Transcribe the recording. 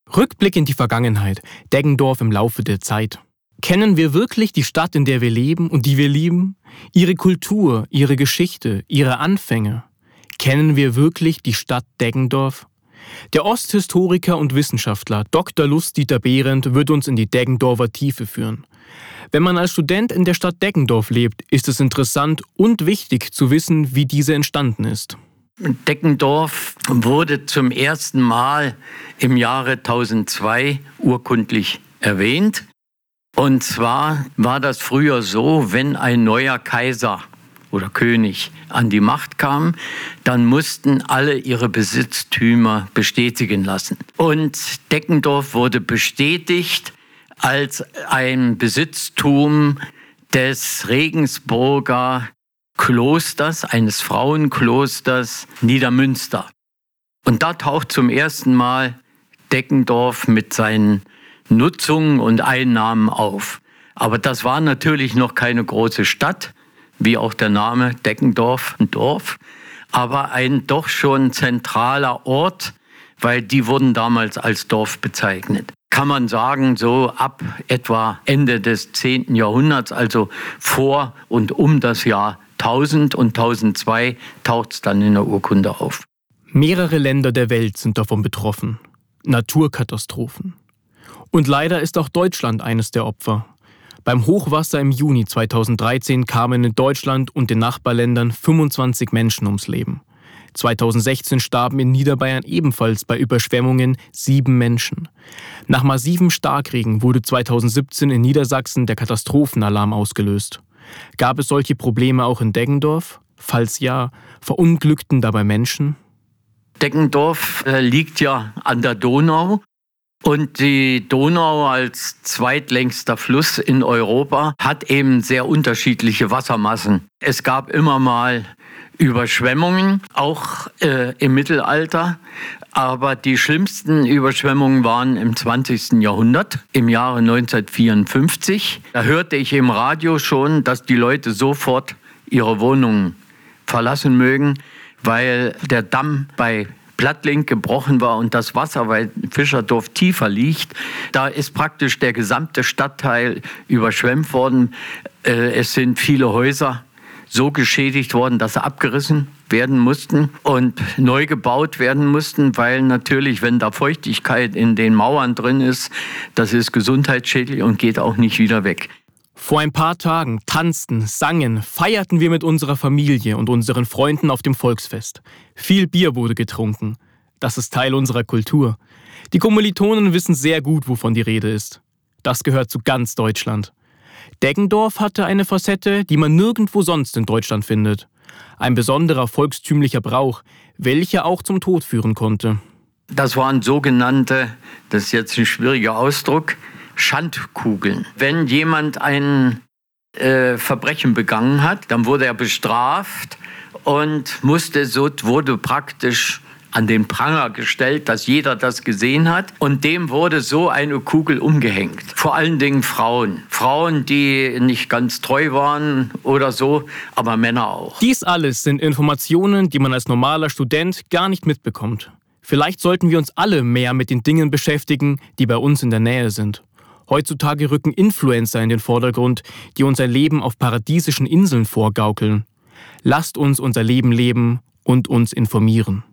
Rückblick in die Vergangenheit, Deggendorf im Laufe der Zeit. Kennen wir wirklich die Stadt, in der wir leben und die wir lieben? Ihre Kultur, ihre Geschichte, ihre Anfänge? Kennen wir wirklich die Stadt Deggendorf? Der Osthistoriker und Wissenschaftler Dr. Lust-Dieter Behrendt wird uns in die Deggendorfer Tiefe führen. Wenn man als Student in der Stadt Deggendorf lebt, ist es interessant und wichtig zu wissen, wie diese entstanden ist. Deggendorf wurde zum ersten Mal im Jahre 1002 urkundlich erwähnt. Und zwar war das früher so, wenn ein neuer Kaiser oder König an die Macht kam, dann mussten alle ihre Besitztümer bestätigen lassen. Und Deggendorf wurde bestätigt als ein Besitztum des Regensburger Klosters, eines Frauenklosters Niedermünster. Und da taucht zum ersten Mal Deggendorf mit seinen Nutzungen und Einnahmen auf. Aber das war natürlich noch keine große Stadt, wie auch der Name Deggendorf, ein Dorf, aber ein doch schon zentraler Ort, weil die wurden damals als Dorf bezeichnet. Kann man sagen, so ab etwa Ende des 10. Jahrhunderts, also vor und um das Jahr 1000 und 1002, taucht es dann in der Urkunde auf. Mehrere Länder der Welt sind davon betroffen. Naturkatastrophen. Und leider ist auch Deutschland eines der Opfer. Beim Hochwasser im Juni 2013 kamen in Deutschland und den Nachbarländern 25 Menschen ums Leben. 2016 starben in Niederbayern ebenfalls bei Überschwemmungen 7 Menschen. Nach massivem Starkregen wurde 2017 in Niedersachsen der Katastrophenalarm ausgelöst. Gab es solche Probleme auch in Deggendorf? Falls ja, verunglückten dabei Menschen? Deggendorf liegt ja an der Donau. Und die Donau als zweitlängster Fluss in Europa hat eben sehr unterschiedliche Wassermassen. Es gab immer mal Überschwemmungen, auch im Mittelalter. Aber die schlimmsten Überschwemmungen waren im 20. Jahrhundert, im Jahre 1954. Da hörte ich im Radio schon, dass die Leute sofort ihre Wohnungen verlassen mögen, weil der Damm bei Plattling gebrochen war und das Wasser, weil Fischerdorf tiefer liegt, da ist praktisch der gesamte Stadtteil überschwemmt worden. Es sind viele Häuser so geschädigt worden, dass sie abgerissen werden mussten und neu gebaut werden mussten, weil natürlich, wenn da Feuchtigkeit in den Mauern drin ist, das ist gesundheitsschädlich und geht auch nicht wieder weg. Vor ein paar Tagen tanzten, sangen, feierten wir mit unserer Familie und unseren Freunden auf dem Volksfest. Viel Bier wurde getrunken. Das ist Teil unserer Kultur. Die Kommilitonen wissen sehr gut, wovon die Rede ist. Das gehört zu ganz Deutschland. Deggendorf hatte eine Facette, die man nirgendwo sonst in Deutschland findet. Ein besonderer volkstümlicher Brauch, welcher auch zum Tod führen konnte. Das waren sogenannte, das ist jetzt ein schwieriger Ausdruck, Schandkugeln. Wenn jemand ein Verbrechen begangen hat, dann wurde er bestraft und wurde praktisch an den Pranger gestellt, dass jeder das gesehen hat. Und dem wurde so eine Kugel umgehängt. Vor allen Dingen Frauen. Frauen, die nicht ganz treu waren oder so, aber Männer auch. Dies alles sind Informationen, die man als normaler Student gar nicht mitbekommt. Vielleicht sollten wir uns alle mehr mit den Dingen beschäftigen, die bei uns in der Nähe sind. Heutzutage rücken Influencer in den Vordergrund, die uns ein Leben auf paradiesischen Inseln vorgaukeln. Lasst uns unser Leben leben und uns informieren.